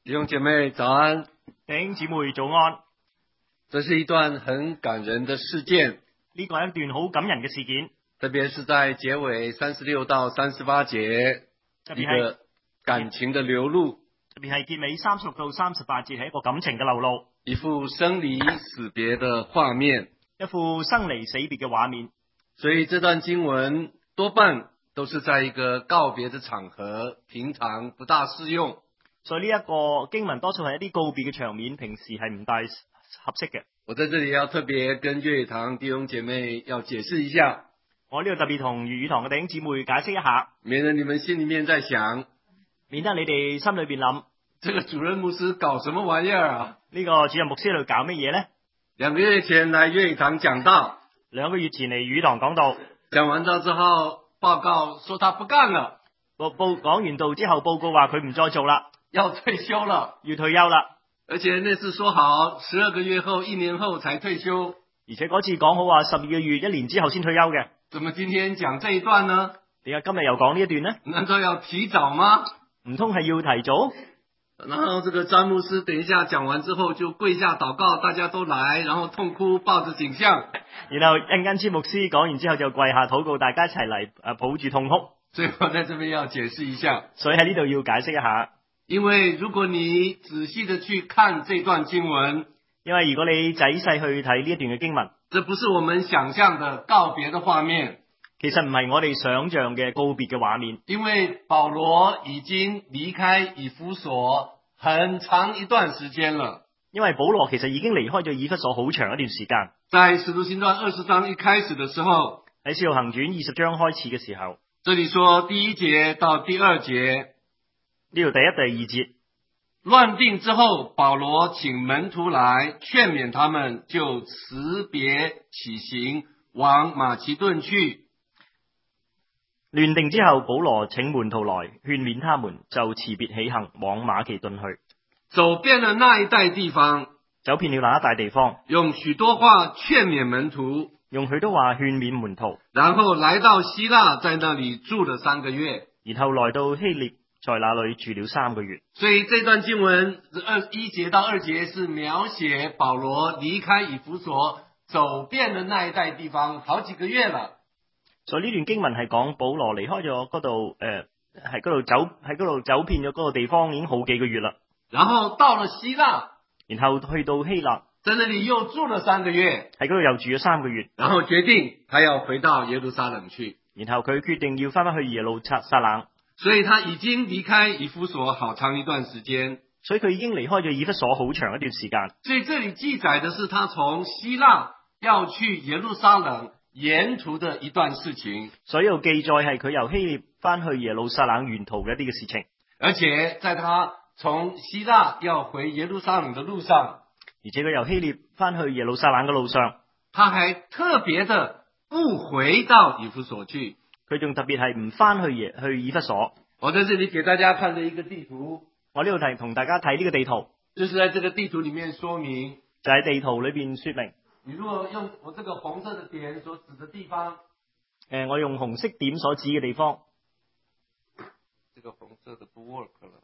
弟兄姐妹早安， 弟兄姊妹早安。 这是一段很感人的事件， 呢個係一段好感人嘅事件， 特別是在結尾36到38節一個感情的流露， 特別係結尾36到38節係一個感情嘅流露， 一幅生離死別的畫面， 一副生離死別嘅畫面。 所以這段經文多半都是在一個告別的場合，平常不大適用。 所以呢一個經文多數係一啲告別嘅場面，平時係唔大合適嘅。 我在這裡要特別跟粵語堂弟兄姐妹要解釋一下， 我呢度特別同粵語堂嘅弟兄姊妹解釋一下， 免得你們心裡面在想， 免得你哋心裏邊諗， 這個主任牧師搞什麼玩意兒啊？ 呢個主任牧師喺度搞乜嘢呢 2個月前來粵語堂講道 ，2個月前嚟粵語堂講道， 講完道之後報告說他不幹了， 講完道之後報告話佢唔再做啦， 要退休了， 要退休啦。 而且那次說好12個月後1年後才退休， 而且嗰次講好話12個月1年之後先退休嘅， 怎麼今天講這一段呢？ 點解今日又講呢一段呢？ 難道要提早嗎？ 唔通係要提早？ 然後這個詹牧師等一下講完之後就跪下禱告，大家都來，然後痛哭抱着景象， 然後陣間詹牧師講完之後就跪下禱告，大家一齊嚟抱住痛哭。 所以我在這邊要解釋一下， 所以喺呢度要解釋一下， 因為如果你仔細的去看這段經文， 因為如果你仔細去睇呢一段嘅經文， 這不是我們想象的告別的畫面， 其實唔係我哋想象嘅告別嘅畫面， 因為保羅已經離開以弗所很長一段時間了。 因為保羅其實已經離開咗以弗所好長一段時間。 在使徒行傳20章一開始的時候， 喺使徒行傳20章開始嘅時候， 這裡說第1節到第2節， 呢度第一、第2節， 亂定之後，保羅請門徒來勸勉他們，就辭別起行，往馬其頓去。 亂定之後，保羅請門徒來勸勉他們，就辭別起行，往馬其頓去。 走遍了那一帶地方， 走遍了那一帶地方， 用許多話勸勉門徒， 用許多話勸勉門徒， 然後來到希臘，在那裡住了3個月， 然後來到希臘，在那裡住了3個月。 所以這段經文1節到2節是描寫保羅離開以弗所，走遍了那一帶地方好幾個月了。 所以呢段經文係講保羅離開咗嗰度，喺嗰度走遍咗嗰個地方已經好幾個月啦。 然後到了希臘， 然後去到希臘， 在那裡又住了3個月， 喺嗰度又住咗3個月。 然後決定他要回到耶路撒冷去。 然後佢決定要翻返去耶路撒冷， 所以他已經離開以弗所好長一段時間。 所以佢已經離開咗以弗所好長一段時間。 所以這裡記載的是他從希臘要去耶路撒冷沿途的一段事情。 所以有記載係佢由希臘翻去耶路撒冷沿途嘅一啲嘅事情。 而且在他從希臘要回耶路撒冷的路上， 而且佢由希臘翻去耶路撒冷嘅路上， 他還特別的不回到以弗所去。 佢仲特別係唔翻去以弗所。 我在這裡給大家看的一個地圖， 我呢度同大家睇呢個地圖， 就是在這個地圖裡面說明， 就喺地圖裏邊說明。 你如果用我這個紅色的點所指的地方， 我用紅色點所指嘅地方， 這個紅色的不 work 了。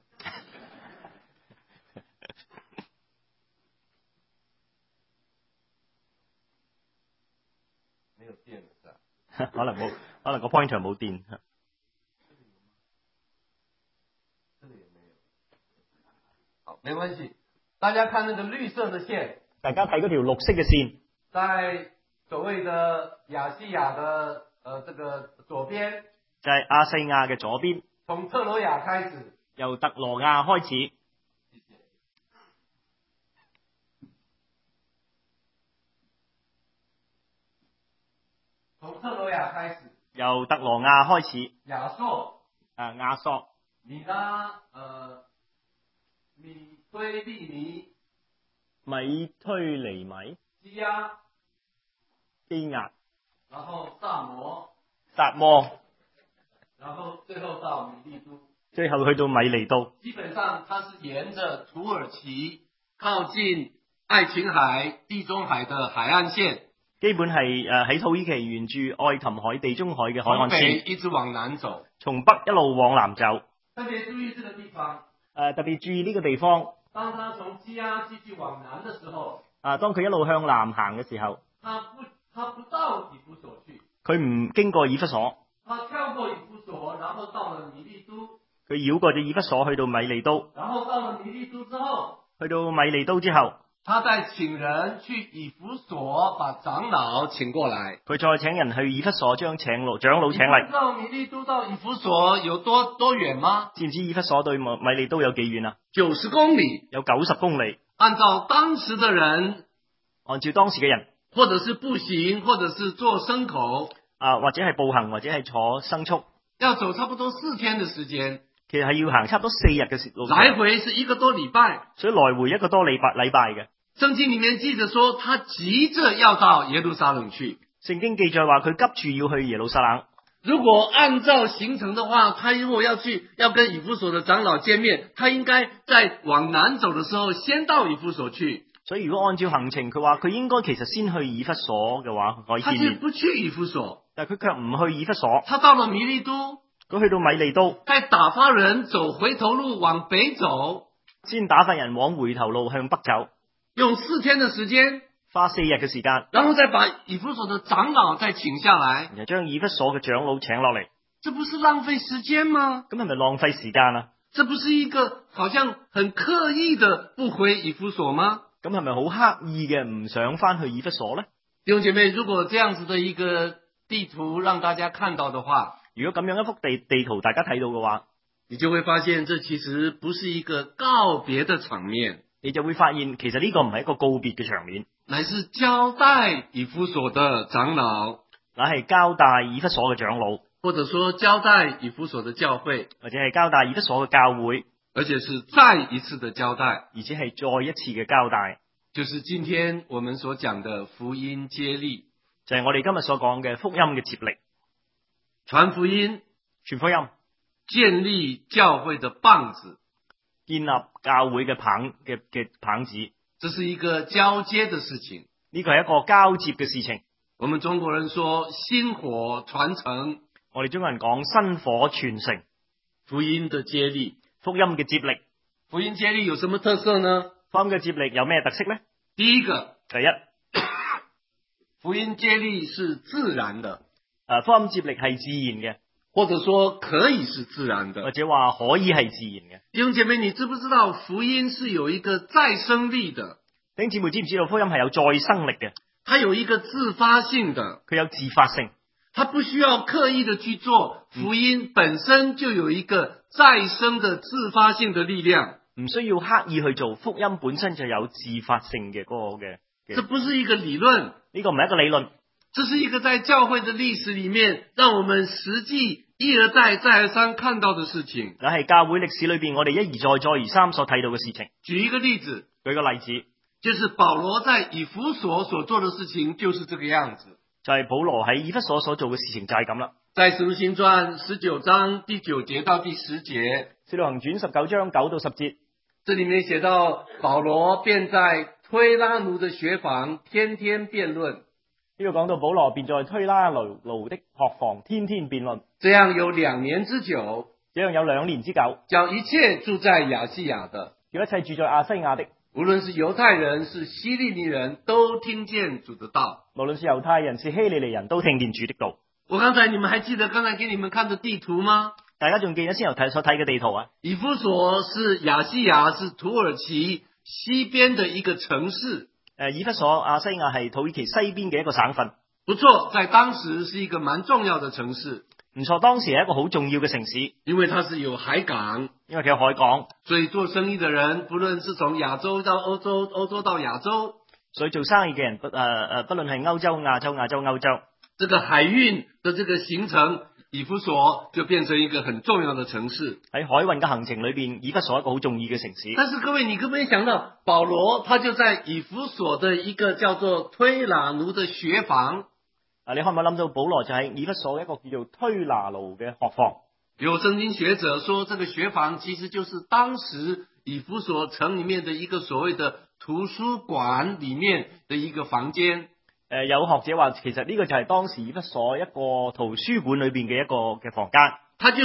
沒有電了是吧？ 可能個 pointer 冇電。 這裡也沒有。好，沒關係。大家看那個綠色的線， 大家睇嗰條綠色嘅線， 在所謂的亞細亞的這個左邊， 就係亞細亞嘅左邊， 從特羅亞開始， 由特羅亞開始。 從特羅亞開始， 由特羅亞開始。 亞朔， 亞朔， 米拉，米推利尼， 米推尼米， 基亞， 基亞， 然後薩摩， 撒摩， 然後最後到米利都， 最後去到米利都。 基本上它是沿着土耳其靠近愛琴海、地中海的海岸線， 基本係喺土耳其沿住愛琴海、地中海嘅海岸線， 從北一直往南走， 從北一路往南走。 特別注意這個地方。 特別注意呢個地方。 當他從基亞繼續往南的時候， 當佢一路向南行嘅時候， 他不到以弗所去， 佢唔經過以弗所， 他跳過以弗所，然後到了米利都， 佢繞過咗以弗所去到米利都， 然後到了米利都之後， 去到米利都之後， 他再請人去以弗所把長老請過來， 佢再請人去以弗所將長老請嚟。 你知道米利都到以弗所有多遠嗎？ 知唔知以弗所對米利都有幾遠啊 ？90公里， 有90公里。 按照當時的人， 按照當時嘅人， 或者是步行，或者是坐牲口， 或者係步行，或者係坐牲畜， 要走差不多4天的時間。 其實係要行差唔多4日嘅路程， 來回是1個多禮拜， 所以來回1個多禮拜嘅。 聖經裏面記着說，他急着要到耶路撒冷去。 聖經記載話佢急住要去耶路撒冷。 如果按照行程的話，他如果要跟以弗所的長老見面，他應該在往南走的時候先到以弗所去。 所以如果按照行程，佢話佢應該其實先去以弗所嘅話，可以見面。 他卻不去以弗所， 但係佢卻唔去以弗所。 他到了米利都， 佢去到米利都， 再打發人走回頭路往北走， 先打發人往回頭路向北走， 用4天的時間， 花4日嘅時間， 然後再把以弗所的長老再請下來， 然後將以弗所嘅長老請落嚟。 這不是浪費時間嗎？ 咁係咪浪費時間啊？ 這不是一個好像很刻意的不回以弗所嗎？ 咁係咪好刻意嘅唔想翻去以弗所呢？ 弟兄姐妹，如果這樣子的一個地圖讓大家看到的話， 如果咁樣一幅地圖大家睇到嘅話， 你就會發現這其實不是一個告別的場面， 你就會發現其實呢個唔係一個告別嘅場面， 乃是交代以弗所的長老， 乃係交代以弗所嘅長老， 或者說交代以弗所的教會， 或者係交代以弗所嘅教會， 而且是再一次的交代， 而且係再一次嘅交代， 就是今天我們所講的福音接力， 就係我哋今日所講嘅福音嘅接力， 傳福音， 傳福音， 建立教會的棒子， 建立教會嘅棒子， 這是一個交接的事情， 呢個係一個交接嘅事情。 我們中國人說薪火傳承， 我哋中國人講薪火傳承， 福音的接力， 福音嘅接力。 福音接力有什麼特色呢？ 福音嘅接力有咩特色呢？ 第一個， 第一， 福音接力是自然的， 福音接力係自然嘅， 或者說可以是自然的， 或者話可以係自然嘅。 弟兄姐妹，你知不知道福音是有一個再生力的？ 弟兄姊妹，知唔知道福音係有再生力嘅？ 它有一個自發性的， 佢有自發性， 它不需要刻意的去做，福音本身就有一個再生的自發性的力量， 唔需要刻意去做，福音本身就有自發性嘅嗰個嘅。 這不是一個理論， 呢個唔係一個理論， 這是一個在教會的歷史裏面，讓我們實際一而再再而三看到的事情。 那係教會歷史裏邊我哋一而再再而三所睇到嘅事情。 舉一個例子， 舉個例子， 就是保羅在以弗所所做的事情就是這個樣子。 就係保羅喺以弗所所做嘅事情就係咁啦。 在使徒行傳19章第9節到第10節， 使徒行傳19章9到10節， 這裏面寫到保羅便在推拉奴的學房天天辯論。 呢度講到保羅便在推拉奴的學房天天辯論， 這樣有2年之久， 這樣有2年之久， 叫一切住在亞細亞的， 叫一切住在亞西亞的， 無論是猶太人是希利尼人，都聽見主的道。 無論是猶太人是希利尼人都聽見主的道。 我剛才你們還記得剛才給你們看的地圖嗎？ 大家仲記得先由所睇嘅地圖啊？ 以弗所是亞細亞，是土耳其西邊的一個城市。 以弗所亞西亞係土耳其西邊嘅一個省份。 不錯，在當時是一個蠻重要的城市。 唔錯，當時係一個好重要嘅城市， 因為它是有海港， 因為佢有海港， 所以做生意的人，不論是從亞洲到歐洲，歐洲到亞洲， 所以做生意嘅人不論係歐洲、亞洲、歐洲， 這個海運的這個行程，以弗所就變成一個很重要的城市。 喺海運嘅行程裏邊，以弗所一個好重要嘅城市。 但是各位，你可唔可以想到，保羅他就在以弗所的一個叫做推拿奴的學房。 你可唔可以諗到保羅就喺以弗所一個叫做推拿奴嘅學房？ 有聖經學者說，這個學房其實就是當時以弗所城裏面的一個所謂的圖書館裏面的一個房間。 有學者話，其實呢個就係當時以弗所一個圖書館裏邊嘅一個嘅房間。 他就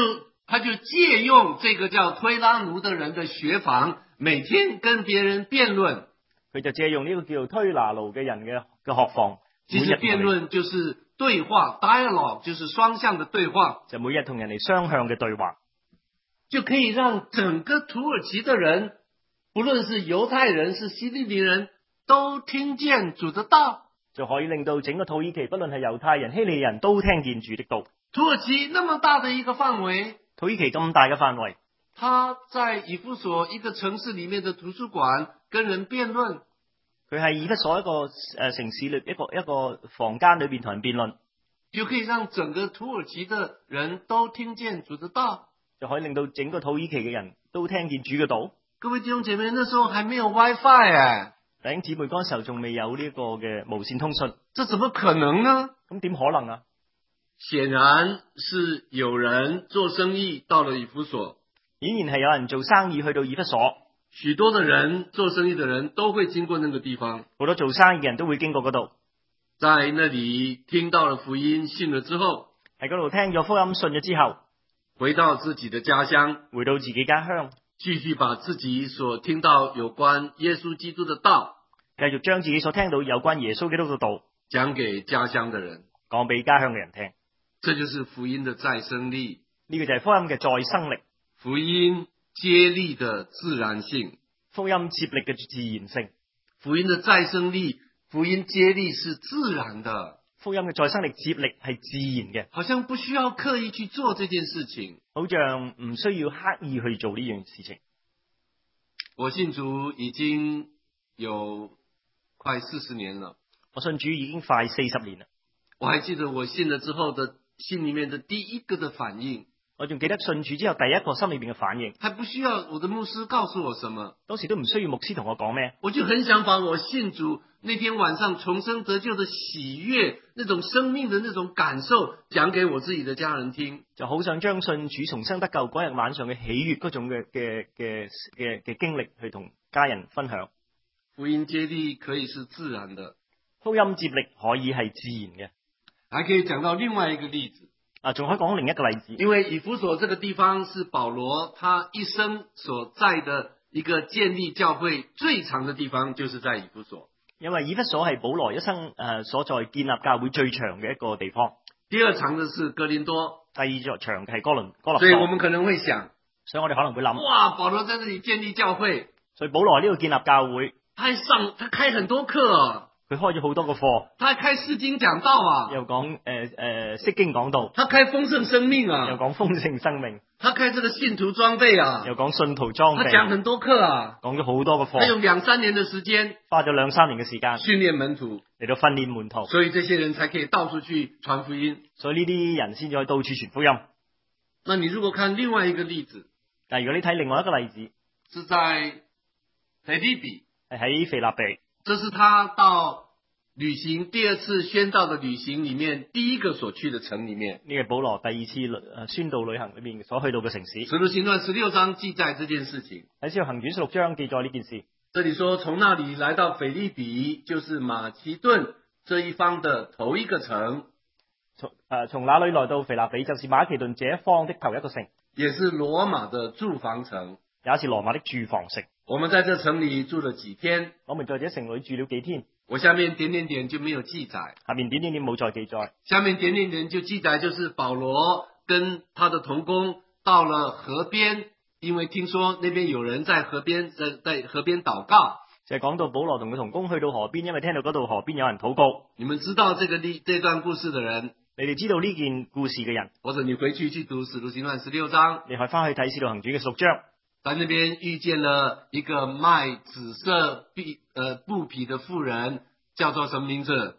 他就借用這個叫推拉奴的人的學房，每天跟別人辯論。 佢就借用呢個叫做推拿奴嘅人嘅學房， 其實辯論就是對話 ，dialogue 就是雙向的對話， 就每日同人哋雙向嘅對話， 就可以讓整個土耳其的人，不論是猶太人是希利尼人，都聽見主的道。 就可以令到整個土耳其，不論係猶太人、希利人都聽見主的道。 土耳其那麼大的一個範圍， 土耳其咁大嘅範圍， 他在以弗所一個城市裏面的圖書館跟人辯論。 佢係以弗所一個城市裏一個房間裏邊同人辯論， 就可以讓整個土耳其的人都聽見主的道， 就可以令到整個土耳其嘅人都聽見主嘅道。 各位弟兄姐妹，那時候還沒有 WiFi 弟兄姊妹嗰時候仲未有呢個嘅無線通訊， 這怎麼可能呢？ 咁點可能啊？ 顯然是有人做生意到了以弗所， 顯然係有人做生意去到以弗所， 許多的人做生意的人都會經過那個地方， 好多做生意嘅人都會經過嗰度， 在那裏聽到了福音，信了之後， 喺嗰度聽咗福音，信咗之後， 回到自己的家鄉， 回到自己家鄉， 繼續把自己所聽到有關耶穌基督的道， 繼續將自己所聽到有關耶穌基督嘅道講給家鄉的人， 講俾家鄉嘅人聽。 這就是福音的再生力， 呢個就係福音嘅再生力， 福音接力的自然性， 福音接力嘅自然性。 福音的再生力，福音接力是自然的， 福音嘅再生力接力係自然嘅， 好像不需要刻意去做這件事情， 好像唔需要刻意去做呢樣事情。 我信主已經有快40年了， 我信主已經快40年啦。 我還記得我信了之後的心裏面的第一個的反應， 我仲記得信主之後第一個心裏邊嘅反應， 還不需要我的牧師告訴我什麼， 當時都唔需要牧師同我講咩， 我就很想把我信主那天晚上重生得救的喜悅，那種生命的那種感受講給我自己的家人聽， 就好想將信主重生得救嗰日晚上嘅喜悅嗰種嘅經歷去同家人分享。 福音接力可以是自然的， 福音接力可以係自然嘅。 還可以講到另外一個例子， 仲可以講另一個例子， 因為以弗所這個地方是保羅他一生所在的一個建立教會最長的地方，就是在以弗所。 因為以弗所係保羅一生所在建立教會最長嘅一個地方。 第二長的是哥林多， 第二座長嘅係哥林多。 所以我們可能會想， 所以我哋可能會諗， 哇，保羅在這裡建立教會， 所以保羅呢度建立教會， 他開很多課啊， 佢開咗好多個課， 他還開釋經講道啊， 又講釋經講道， 他開豐盛生命啊， 又講豐盛生命， 他開這個信徒裝備啊， 又講信徒裝備， 他講很多課啊， 講咗好多個課， 他用2-3年的時間， 花咗2-3年嘅時間訓練門徒， 嚟到訓練門徒， 所以這些人才可以到處去傳福音， 所以呢啲人先至可以到處傳福音。 那你如果看另外一個例子， 但如果你睇另外一個例子， 是在腓立比， 係喺腓立比， 這是他到旅行第二次宣道的旅行裡面第一個所去的城裡面， 呢個保羅第二次宣道旅行裏面所去到嘅城市。 使徒行傳16章記載這件事情， 喺使徒行傳16章記載呢件事。 這裡說從那裡來到腓立比，就是馬其頓這一方的頭一個城， 從那裡來到腓立比，就是馬其頓這一方的頭一個城， 也是羅馬的住房城， 也是羅馬的住房城。 我們在這城裡住了幾天， 我們在這城裡住了幾天。 我下面點點點就沒有記載， 下面點點點冇再記載， 下面點點點就記載，就是保羅跟他的同工到了河邊，因為聽說那邊有人在河邊禱告， 就係講到保羅同佢同工去到河邊，因為聽到嗰度河邊有人禱告。 你們知道這段故事的人， 你哋知道呢件故事嘅人， 或者你回去讀使徒行傳16章， 你可以翻去睇使徒行傳嘅16章， 在那邊遇見了一個賣紫色布匹的婦人，叫做什麼名字？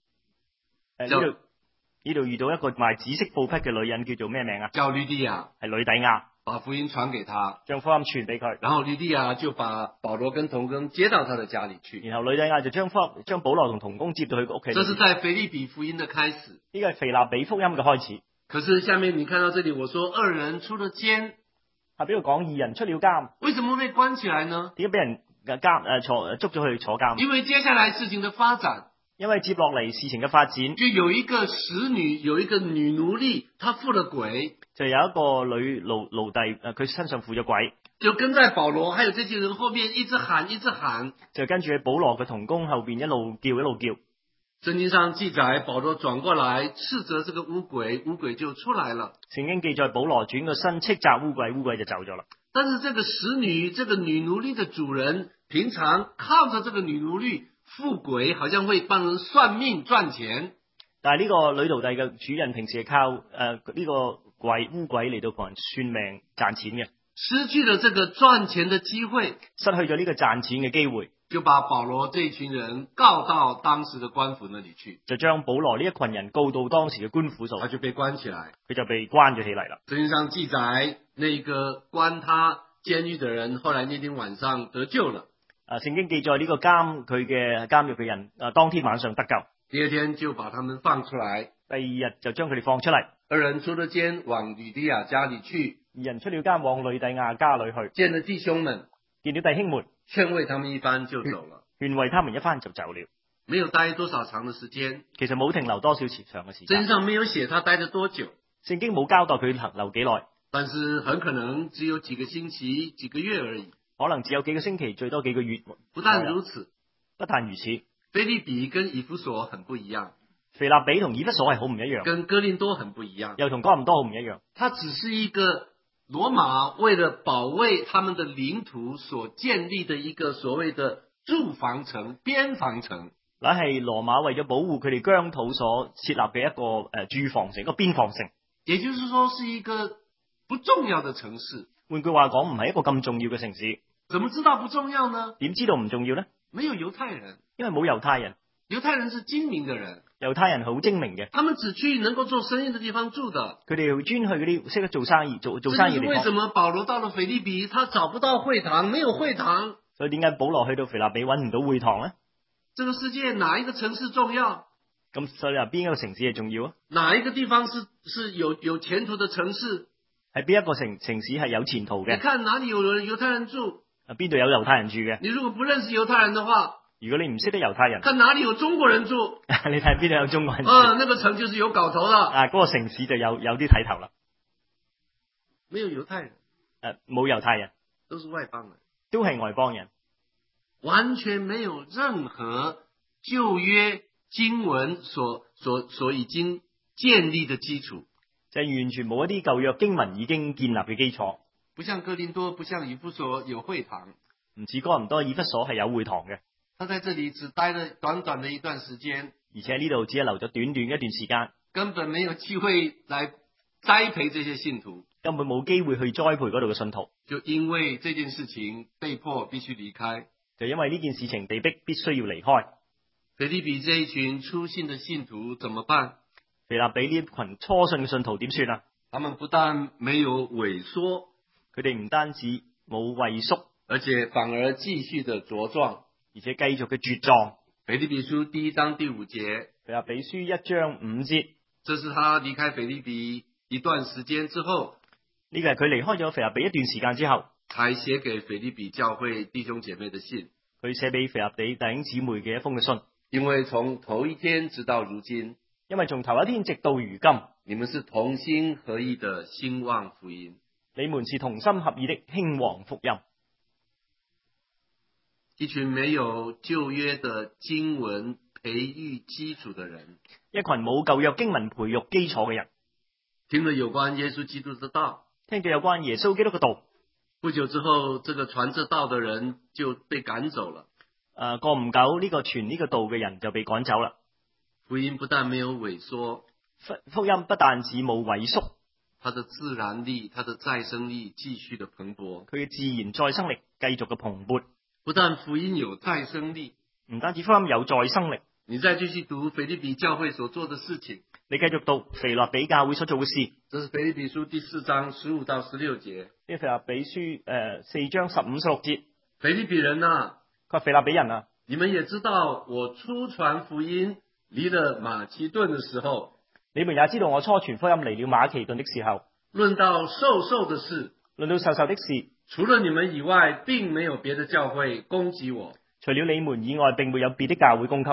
呢度遇到一個賣紫色布匹嘅女人，叫做咩名啊？ 叫呂底亞， 係呂底亞， 把福音傳給他， 將福音傳俾佢。 然後呂底亞就把保羅跟同工接到他的家裡去。 然後呂底亞就將保羅同同工接到佢屋企。 這是在腓立比福音的開始， 呢個係腓立比福音嘅開始。 可是下面你看到這裡，我說2人出了監， 下邊度講2人出了監， 為什麼被關起來呢？ 點解俾人捉咗去坐監？ 因為接下來事情的發展， 因為接落嚟事情嘅發展， 就有一個使女，有一個女奴隸，她附了鬼， 就有一個女奴隸，佢身上附咗鬼， 就跟在保羅還有這些人後面一直喊，一直喊， 就跟住喺保羅嘅同工後邊一路叫一路叫。 聖經上記載，保羅轉過來斥責這個污鬼，污鬼就出來了。 聖經記載保羅轉個身斥責污鬼，污鬼就走咗啦。 但是這個使女，這個女奴隸的主人，平常靠着這個女奴隸附鬼，好像會幫人算命賺錢。 但係呢個女奴隸嘅主人平時係靠呢個污鬼嚟到幫人算命賺錢嘅， 失去了這個賺錢的機會， 失去咗呢個賺錢嘅機會， 就把保羅這一群人告到當時的官府那裡去， 就將保羅呢一群人告到當時嘅官府度， 他就被關起來， 佢就被關咗起嚟啦。 聖經上記載，那個關他監獄的人，後來那天晚上得救了。 聖經記載呢個監獄嘅人，當天晚上得救， 第二天就把他們放出來， 第二日就將佢哋放出嚟。 二人出了監，往呂底亞家裡去， 二人出了監，往呂底亞家裡去， 見了弟兄們， 見了弟兄們， 勸慰他們一番就走了， 勸慰他們一番就走了， 沒有待多少長的時間。 其實冇停留多少長嘅時間。 聖經上沒有寫他待了多久， 聖經冇交代佢停留幾耐， 但是很可能只有幾個星期、幾個月而已。 可能只有幾個星期，最多幾個月。 不但如此， 不但如此， 腓立比跟以弗所很不一樣， 腓立比同以弗所係好唔一樣， 跟哥林多很不一樣， 又同哥林多好唔一樣。 它只是一個羅馬為了保衛他們的領土所建立的一個所謂的駐防城、邊防城， 乃係羅馬為咗保護佢哋疆土所設立嘅一個駐防城、一個邊防城。 也就是說是一個不重要的城市。 換句話講，唔係一個咁重要嘅城市。 怎麼知道不重要呢？ 點知道唔重要呢？ 沒有猶太人， 因為冇猶太人。 猶太人是精明的人， 猶太人好精明嘅， 他們只去能夠做生意的地方住的。 佢哋專去嗰啲識得做生意、做生意嘅地方。 為什麼保羅到了腓立比，他找不到會堂，沒有會堂？ 所以點解保羅去到腓立比揾唔到會堂呢？ 這個世界哪一個城市重要？ 咁所以話邊一個城市係重要啊？ 哪一個地方是有前途的城市？ 係邊一個城市係有前途嘅？ 你看哪裡有猶太人住？ 邊度有猶太人住嘅？ 你如果不認識猶太人的話， 如果你唔識得猶太人， 看哪裡有中國人住？ 你睇邊度有中國人住？ 那個城就是有搞頭啦。 嗰個城市就有啲睇頭啦。 沒有猶太人， 冇猶太人， 都是外邦人， 都係外邦人， 完全沒有任何舊約經文所已經建立的基礎， 就係完全冇一啲舊約經文已經建立嘅基礎。 不像哥林多，不像以弗所有會堂， 唔似哥林多、以弗所係有會堂嘅。 他在這裡只待了短短的一段時間， 而且呢度只係留咗短短一段時間， 根本沒有機會來栽培這些信徒， 根本冇機會去栽培嗰度嘅信徒。 就因為這件事情被迫必須離開， 就因為呢件事情被逼必須要離開。 腓立比這一群初信的信徒怎麼辦？ 腓立比呢一群初信嘅信徒點算啊？ 他們不但沒有萎縮， 佢哋唔單止冇畏縮， 而且反而繼續的茁壯， 而且繼續嘅茁壯。 腓立比書第1章第5節， 腓立比書1章5節， 這是他離開腓立比一段時間之後， 呢個係佢離開咗腓立比一段時間之後， 才寫給腓立比教會弟兄姐妹的信。 佢寫俾腓立比弟兄姊妹嘅一封嘅信。 因為從頭一天直到如今， 因為從頭一天直到如今， 你們是同心合意的興旺福音。 你們是同心合意的興旺福音。 一群沒有舊約的經文培育基礎的人， 一群冇舊約經文培育基礎嘅人， 聽了有關耶穌基督的道， 聽咗有關耶穌基督嘅道， 不久之後，這個傳這道的人就被趕走了。 過唔久，呢個傳呢個道嘅人就被趕走啦。 福音不但沒有萎縮， 福音不但只冇萎縮， 它的自然力、它的再生力繼續的蓬勃。 佢嘅自然再生力繼續嘅蓬勃。 不但福音有再生力， 唔單止福音有再生力， 你再繼續讀腓立比教會所做的事情， 你繼續讀腓立比教會所做嘅事。 這是腓立比書第4章15到16節。 呢腓立比書4章15、16節。 腓立比人啊， 佢話腓立比人啊， 你們也知道我初傳福音離了馬其頓的時候， 你們也知道我初傳福音離了馬其頓的時候， 論到授的事， 論到授的事， 除了你們以外，並沒有別的教會供給我。 除了你們以外，並沒有別的教會供給我。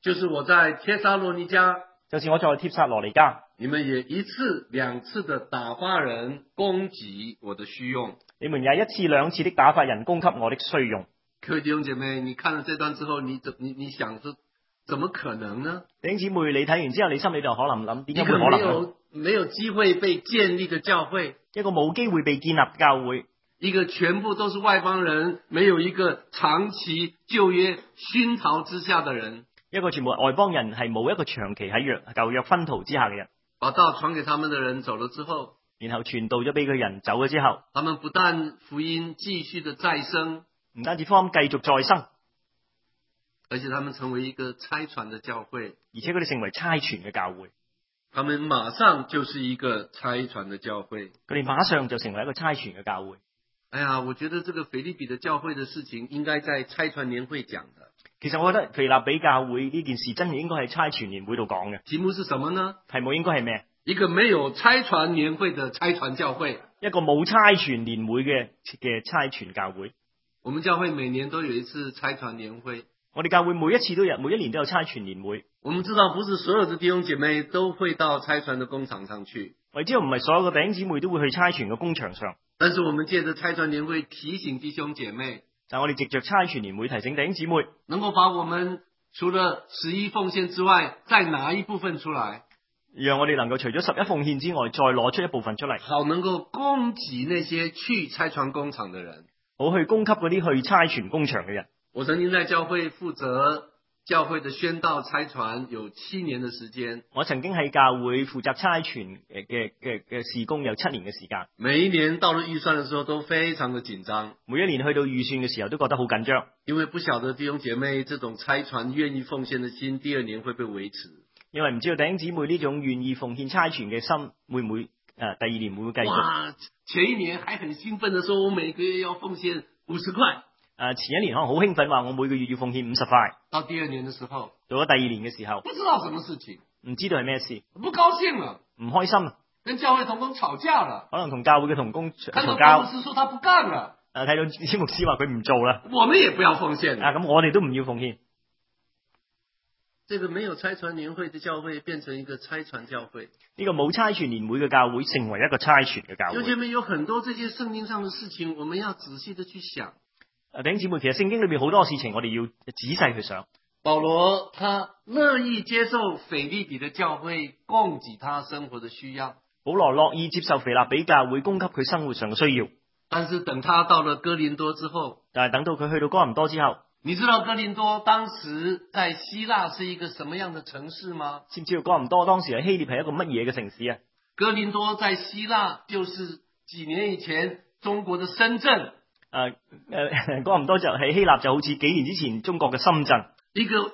就是我在帖撒羅尼迦， 就是我在帖撒羅尼迦， 你們也一次兩次的打發人供給我的需用。 你們也一次兩次的打發人供給我的需用。 各位弟兄姐妹，你看了這段之後，你想說，怎麼可能呢？ 弟兄姊妹，你睇完之後，你心裏就可能諗，點解一個會可能呢？ 沒有機會被建立的教會， 一個冇機會被建立嘅教會， 一個全部都是外邦人，沒有一個長期舊約熏陶之下的人， 一個全部外邦人，係冇一個長期喺舊約熏陶之下嘅人。 把道傳給他們的人走了之後， 然後傳道咗俾佢人走咗之後， 他們不但福音繼續的再生， 唔單止福音繼續再生， 而且他們成為一個差傳的教會， 而且佢哋成為差傳嘅教會， 他們馬上就是一個差傳的教會， 佢哋馬上就成為一個差傳嘅教會。 哎呀，我覺得這個腓立比的教會的事情應該在差傳年會講的。 其實我覺得腓立比教會呢件事真係應該喺差傳年會度講嘅。 題目是什麼呢？ 題目應該係咩？ 一個沒有差傳年會的差傳教會， 一個冇差傳年會嘅差傳教會。 我們教會每年都有一次差傳年會， 我哋教會每一年都有差傳年會。 我們知道不是所有的弟兄姐妹都會到差傳的工場上去， 我哋知道唔係所有嘅弟兄姊妹都會去差傳嘅工場上， 但是我們借着差傳年會提醒弟兄姐妹， 但我哋藉着差傳年會提醒弟兄姊妹， 能夠把我們除了11奉獻之外，再拿一部分出來， 讓我哋能夠除咗11奉獻之外，再攞出一部分出嚟， 好能夠供給那些去差傳工場的人， 好去供給嗰啲去差傳工場嘅人。 我曾經在教會負責教會的宣道差傳有7年的時間， 我曾經喺教會負責差傳嘅事工有7年嘅時間， 每一年到了預算的時候都非常的緊張， 每一年去到預算嘅時候都覺得好緊張， 因為不曉得弟兄姐妹這種差傳願意奉獻的心，第2年會不會維持？ 因為唔知道弟兄姊妹呢種願意奉獻差傳嘅心會唔會第2年會唔會繼續？ 哇！前一年還很興奮的說，我每個月要奉獻50塊。 前一年可能好興奮話我每個月要奉獻50塊。 到第2年的時候， 到咗第2年嘅時候， 不知道什麼事情， 唔知道係咩事， 不高興了， 唔開心， 跟教會同工吵架了， 可能同教會嘅同工看到嘈交。 牧師說他不幹了， 睇到詹牧師話佢唔做啦， 我們也不要奉獻。 咁我哋都唔要奉獻。 這個沒有差傳年會的教會變成一個差傳教會， 呢個冇差傳年會嘅教會成為一個差傳嘅教會。 弟兄姐妹，有很多這些聖經上的事情，我們要仔細的去想。 弟兄姊妹，其實聖經裏面好多事情我哋要仔細去想。 保羅他樂意接受腓立比的教會供給他生活的需要， 保羅樂意接受腓立比教會供給佢生活上嘅需要， 但是等他到了哥林多之後， 但係等到佢去到哥林多之後， 你知道哥林多當時在希臘是一個什麼樣的城市嗎？ 知唔知道哥林多當時喺希臘係一個乜嘢嘅城市啊？ 哥林多在希臘就是幾年以前中國的深圳。 哥林多就喺希臘就好似幾年之前中國嘅深圳，一個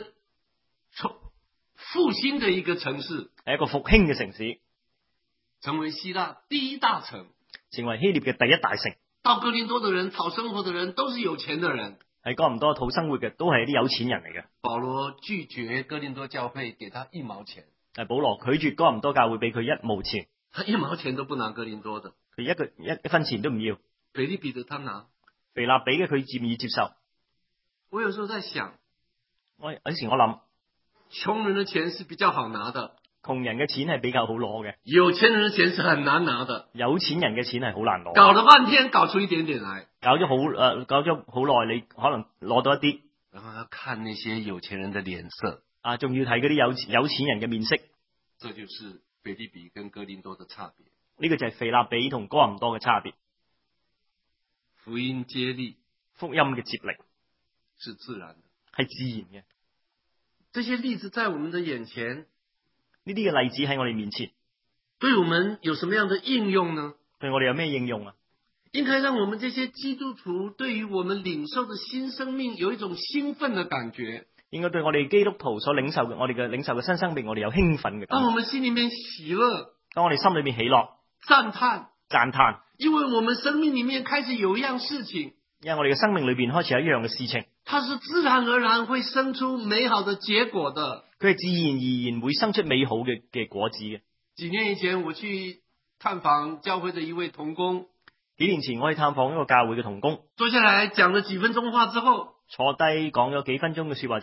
復興的一個城市， 係一個復興嘅城市， 成為希臘第一大城， 成為希臘嘅第一大城。 到哥林多的人討生活的人都是有錢的人， 喺哥林多討生活嘅都係啲有錢人嚟嘅。 保羅拒絕哥林多教會給他1毛錢， 但保羅拒絕哥林多教會俾佢1毛錢， 他1毛錢都不拿哥林多的， 佢一分錢都唔要。 腓立比的他拿， 腓立比嘅佢願意接受。 我有時候在想， 有時我諗， 窮人的錢是比較好拿的， 窮人嘅錢係比較好攞嘅， 有錢人的錢是很難拿的， 有錢人嘅錢係好難攞。 搞了半天搞出一點點來， 搞咗好耐，你可能攞到一啲， 然後要看那些有錢人的臉色， 仲要睇嗰啲有錢人嘅面色。 這就是腓立比跟哥林多的差別。 呢個就係腓立比同哥林多嘅差別。 福音接力， 福音嘅接力是自然的， 係自然嘅。 這些例子在我們的眼前， 呢啲嘅例子喺我哋面前， 對我們有什麼樣的應用呢？ 對我哋有咩應用啊？ 應該讓我們這些基督徒對於我們領受的新生命有一種興奮的感覺。 應該對我哋基督徒所領受嘅，我哋嘅領受嘅新生命，我哋有興奮嘅感覺。 當我們心裏面喜樂， 當我哋心裏面喜樂、 讚嘆，因為我們生命裏面開始有一樣事情， 因為我哋嘅生命裏邊開始有一樣嘅事情， 它是自然而然會生出美好的結果的。 佢係自然而然會生出美好嘅果子嘅。 幾年以前我去探訪教會的一位同工， 幾年前我去探訪一個教會嘅同工， 坐下來講了幾分鐘話之後， 坐低講咗幾分鐘嘅說話之後，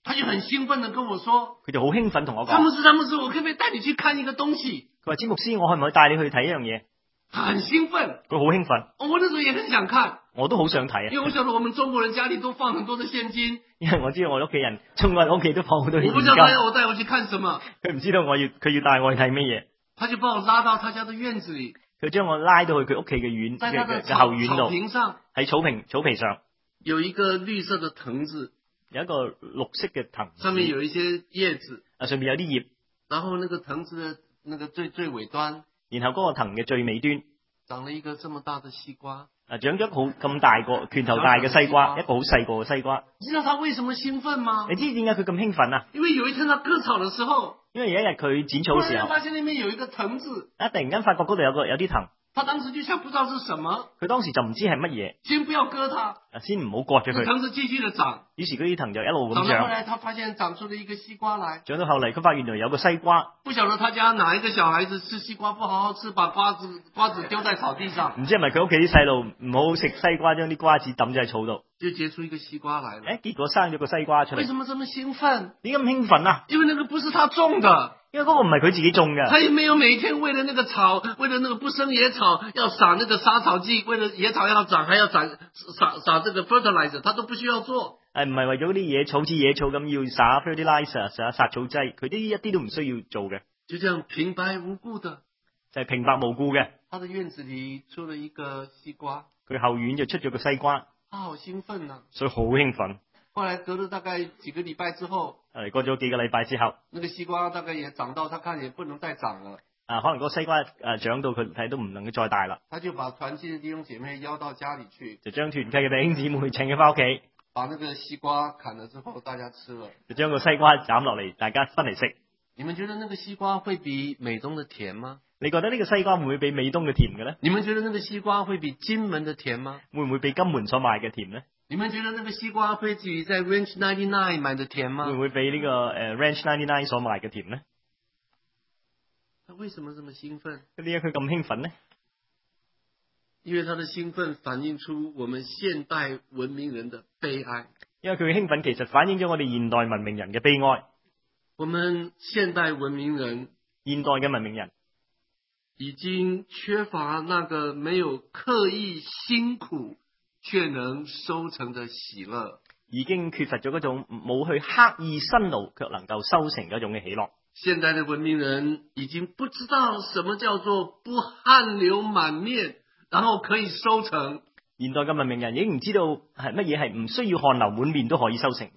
他就很興奮地跟我說， 佢就好興奮同我詹姆講， 斯，我可唔可以帶你去看一個東西？ 佢話詹牧師，我可唔可以帶你去睇一樣嘢？ 他很興奮， 佢好興奮， 我那時候也很想看， 我都好想睇因為我曉得我們中國人家裏都放很多的現金， 因為我知道我屋企人，中國人屋企都放好多現金， 我不知道他要我帶我去看什麼， 佢唔知道佢要帶我去睇乜嘢， 他就把我拉到他家的院子裏， 佢將我拉到去佢屋企嘅院在他的嘅後院草度， 坪上喺草皮上有一個綠色的藤子， 有一個綠色嘅藤子， 上面有一些葉子， 上面有啲葉， 然後那個藤子的那個最尾端， 然後嗰個藤嘅最尾端長了一個這麼大的西瓜， 長咗好咁大個拳頭大嘅西瓜，一個好細個嘅西瓜。 你知道他為什麼興奮嗎？ 你知點解佢咁興奮啊？ 因為有一天他割草的時候， 因為有一日佢剪草嘅時候， 發現那邊有一個藤子， 突然間發覺嗰度有啲藤， 他當時就想不知道是什麼， 佢當時就唔知係乜嘢， 先不要割它， 先唔好割咗佢。 藤子繼續的長， 於是嗰啲藤就一路咁長到後長， 來他發現長出了一個西瓜來， 長到後嚟佢發現原來有個西瓜， 不曉得他家哪一個小孩子吃西瓜不好好吃，把瓜子丟在草地上， 唔知係咪佢屋企啲細路唔好好食西瓜，將啲瓜子抌咗喺草度， 就結出一個西瓜來了。 結果生咗個西瓜出嚟。 為什麼這麼興奮？ 點解咁興奮啊？ 因為那個不是他種的， 因為嗰個唔係佢自己種嘅， 他也沒有每天為了那個草，為了那個不生野草要撒那個殺草劑，為了野草要長還要撒這個 fertilizer，他都不需要做。 唔係為咗嗰啲野草似野草咁要撒 fertilizer 撒殺草劑，佢啲一啲都唔需要做嘅， 就這樣平白無故的， 就係平白無故嘅。 他的院子裏出了一個西瓜， 佢後院就出咗個西瓜， 他好興奮啊！ 所以好興奮。 後來隔了大概幾個禮拜之後， 過咗幾個禮拜之後， 那個西瓜大概也長到他看也不能再長了。 可能嗰個西瓜長到佢睇都唔能夠再大啦， 他就把團契的弟兄姐妹邀到家裏去， 就將團契嘅弟兄姊妹請佢翻屋企， 把那個西瓜砍了之後，大家吃了， 就將個西瓜斬落嚟，大家分嚟食。 你們覺得那個西瓜會比美東的甜嗎？ 你覺得呢個西瓜會唔會比美東嘅甜嘅咧？ 你們覺得那個西瓜會比金門的甜嗎？ 會唔會比金門所賣嘅甜咧？ 你們覺得那個西瓜會比在 Ranch 99買的甜嗎？ 會唔會比呢個Ranch 99所賣嘅甜咧？ 他為什麼這麼興奮？ 點解佢咁興奮咧？ 因為他的興奮反映出我們現代文明人的悲哀。 因為佢嘅興奮其實反映咗我哋現代文明人嘅悲哀。 我們現代文明人， 現代嘅文明人已經缺乏那個沒有刻意辛苦卻能收成的喜樂， 已經缺乏咗嗰種冇去刻意辛勞卻能夠收成嗰種嘅喜樂。 現代的文明人已經不知道什麼叫做不汗流滿面，然後可以收成。 現代嘅文明人已經唔知道係乜嘢係唔需要汗流滿面都可以收成嘅。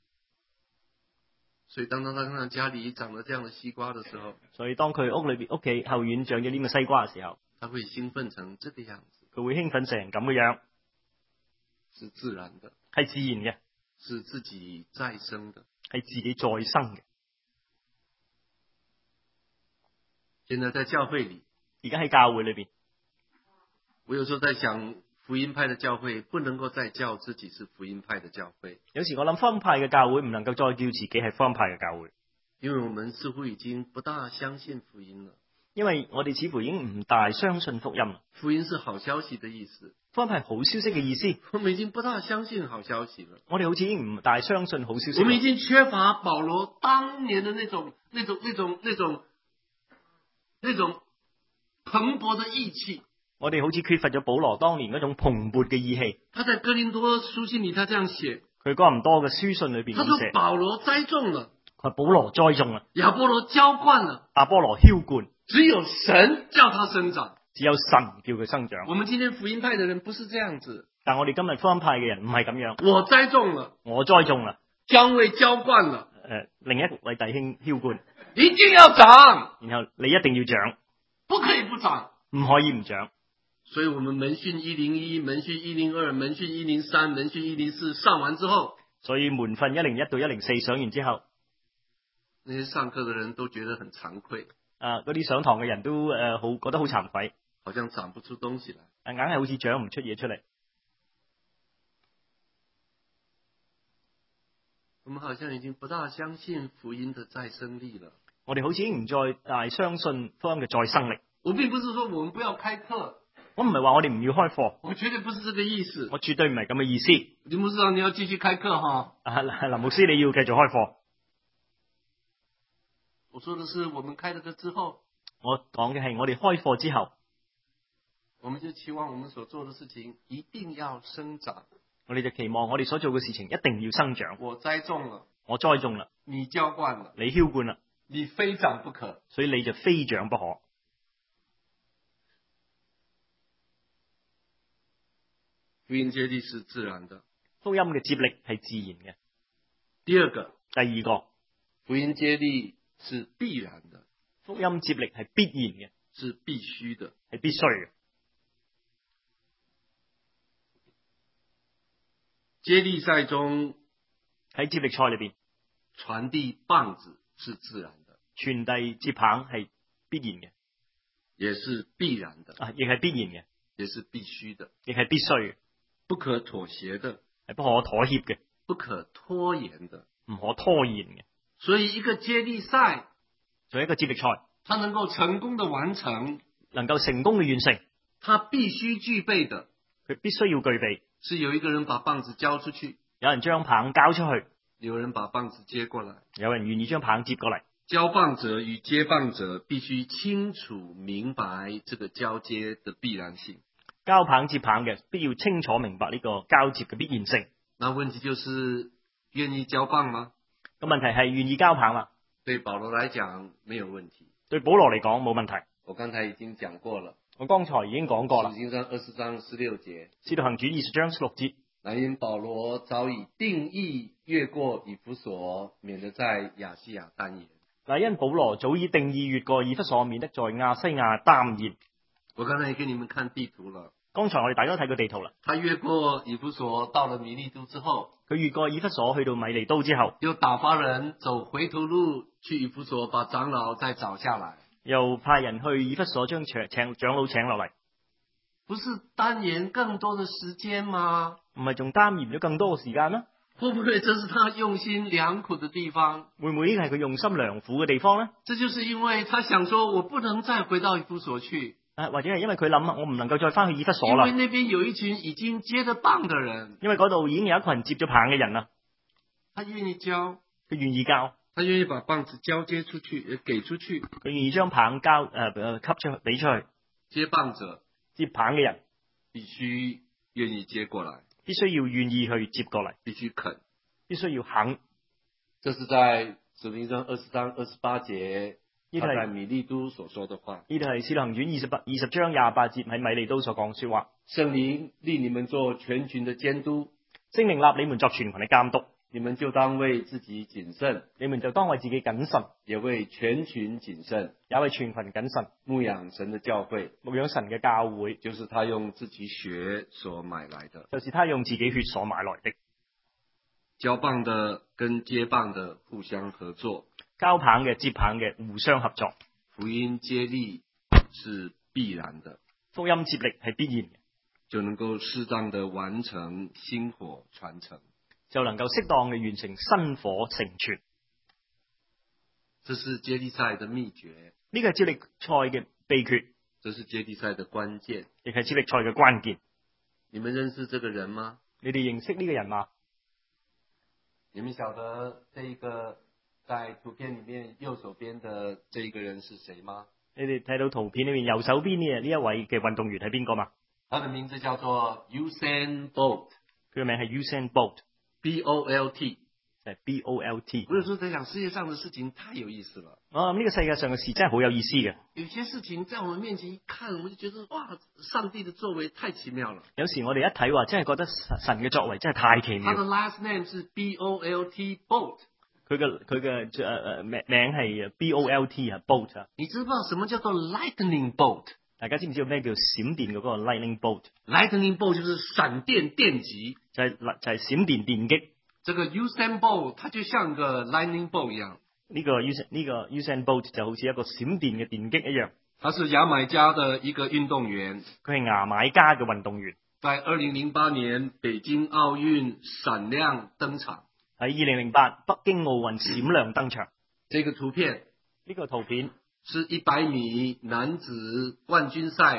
所以當他看到家裏長了這樣的西瓜的時候， 所以當佢屋企後院長咗呢個西瓜嘅時候， 他會興奮成這個樣子。 佢會興奮成咁嘅樣， 是自然的， 係自然嘅， 是自己再生的， 係自己再生嘅。 現在在教會裏， 而家喺教會裏邊， 我有時候在想，福音派的教會不能夠再叫自己是福音派的教會。 有時我諗福音派嘅教會唔能夠再叫自己係福音派嘅教會， 因為我們似乎已經不大相信福音了。 因為我哋似乎已經唔大相信福音。 福音是好消息的意思， 福音係好消息嘅意思。 我們已經不大相信好消息了。 我哋好似已經唔大相信好消息。 我們已經缺乏保羅當年的那種蓬勃的意氣。 我哋好似缺乏咗保羅當年嗰種蓬勃嘅意氣。 他在哥林多書信裏，他這樣寫， 佢哥林多嘅書信裏邊他說保羅栽種了， 佢話保羅栽種啦， 亞波羅澆灌了， 亞波羅澆灌， 只有神叫他生長， 只有神叫佢生長。 我們今天福音派的人不是這樣子， 但我哋今日福音派嘅人唔係咁樣。 我栽種了， 我栽種啦， 姜偉澆灌了， 另一位弟兄澆灌， 一定要長， 然後你一定要長， 不可以不長， 唔可以唔長。 所以我們門訓101、門訓102、門訓103、門訓104上完之後， 所以門訓101到104上完之後， 那些上課的人都覺得很慚愧， 嗰啲上堂嘅人都覺得好慚愧， 好像長不出東西來， 硬係好似長唔出嘢出嚟。 我們好像已經不大相信福音的再生力了。 我哋好似已經唔再大相信福音嘅再生力。 我並不是說我們不要開課， 我唔係話我哋唔要開課， 我絕對不是這個意思。 我絕對唔係咁嘅意思。 林牧師長，你要繼續開課哈？ 林牧師，你要繼續開課。 我說的是，我們開了課之後， 我講嘅係我哋開課之後， 我們就期望我們所做的事情一定要生長。 我哋就期望我哋所做嘅事情一定要生長。 我栽種了， 我栽種啦， 你澆灌了， 你澆灌啦， 你非長不可， 所以你就非長不可。 福音接力是自然的， 福音嘅接力係自然嘅。 第二個， 第二個， 福音接力是必然的， 福音接力係必然嘅， 是必須的， 係必須嘅。 接力賽中， 喺接力賽裏邊， 傳遞棒子是自然的， 傳遞接棒係必然嘅， 也是必然的， 亦係必然嘅， 也是必須的， 亦係必須嘅， 不可妥協的， 係不可妥協嘅， 不可拖延的， 唔可拖延嘅。 所以一個接力賽， 做一個接力賽， 它能夠成功的完成， 能夠成功嘅完成， 它必須具備的， 佢必須要具備， 是有一個人把棒子交出去， 有人將棒交出去， 有人把棒子接過來， 有人願意將棒接過嚟。 交棒者與接棒者必須清楚明白這個交接的必然性。 交棒接棒嘅必要清楚明白呢個交接嘅必然性。 那問題就是願意交棒嗎？ 個問題係願意交棒嘛？ 對保羅來講沒有問題， 對保羅嚟講冇問題。 我剛才已經講過了， 我剛才已經講過啦， 使徒行傳20章16節， 使徒行傳20章16節。 乃因保羅早已定意越過以弗所，免得在亞細亞耽延。 乃因保羅早已定意越過以弗所，免得在亞西亞耽延。 我剛才也給你們看地圖了， 剛才我哋大家都睇過地圖啦。 他越過以弗所，到了米利都之後， 佢越過以弗所去到米利都之後， 又打發人走回頭路去以弗所，把長老再找下來， 又派人去以弗所將長老請落嚟。 不是耽延更多的時間嗎？ 唔係仲耽延咗更多嘅時間咩？ 會不會這是他用心良苦的地方？ 會唔會呢個係佢用心良苦嘅地方呢？ 這就是因為他想說，我不能再回到以弗所去， 或者係因為佢諗我唔能夠再翻去以弗所啦。 因為那邊有一群已經接咗棒的人， 因為嗰度已經有一群接咗棒嘅人啦。 他願意交， 佢願意交， 他願意把棒子交接出去，給出去。 佢願意將棒交給出去，俾出去。 接棒者接棒嘅人必須願意接過來， 必須要願意去接過嚟， 必須肯， 必須要肯。 這是在使徒行傳20章28節，他在米利都所說的話。 呢度係使徒行傳20章28節喺米利都所講說話。 聖靈立你們做全群的監督， 聖靈立你們作全群嘅監督， 你們就當為自己謹慎， 你們就當為自己謹慎， 也為全群謹慎， 也為全群謹慎， 牧養神的教會， 牧養神嘅教會， 就是他用自己血所買來的， 就是他用自己血所買來的。 交棒的跟接棒的互相合作， 交棒嘅接棒嘅互相合作。 福音接力是必然的， 福音接力係必然嘅， 就能夠適當的完成薪火傳承， 就能夠適當嘅完成薪火成全。 這是接力賽的秘訣， 呢個係接力賽嘅秘訣， 這是接力賽的關鍵， 亦係接力賽嘅關鍵。 你們認識這個人嗎？ 你哋認識呢個人嗎？ 你們曉得這一個在圖片裏面右手邊的這一個人是誰嗎？ 你哋睇到圖片裏面右手邊呢一位嘅運動員係邊個嘛？ 他的名字叫做 Usain Bolt， 佢嘅名係 Usain Bolt，B-O-L-T， 係 B-O-L-T。 我有時候在想，世界上的事情太有意思了。 我諗呢個世界上嘅事真係好有意思嘅。 有些事情在我們面前一看，我們就覺得哇，上帝的作為太奇妙了。 有時我哋一睇話，真係覺得神嘅作為真係太奇妙。 他的 last name 是 B-O-L-T Bolt， 佢嘅名係 B-O-L-T 啊 ，Bolt 啊。 你知唔知道什麼叫做 lightning bolt？ 大家知唔知道咩叫閃電嗰個 lightning bolt？Lightning bolt 就是閃電電擊， 就係閃電電擊。 這個 Usain Bolt，它就像個 lightning bolt 一樣。 呢個 Usain Bolt 就好似一個閃電嘅電擊一樣。 他是牙買加的一個運動員， 佢係牙買加嘅運動員。 在2008年北京奧運閃亮登場。 喺2008北京奧運閃亮登場。 這個圖片， 呢個圖片是100米男子冠軍賽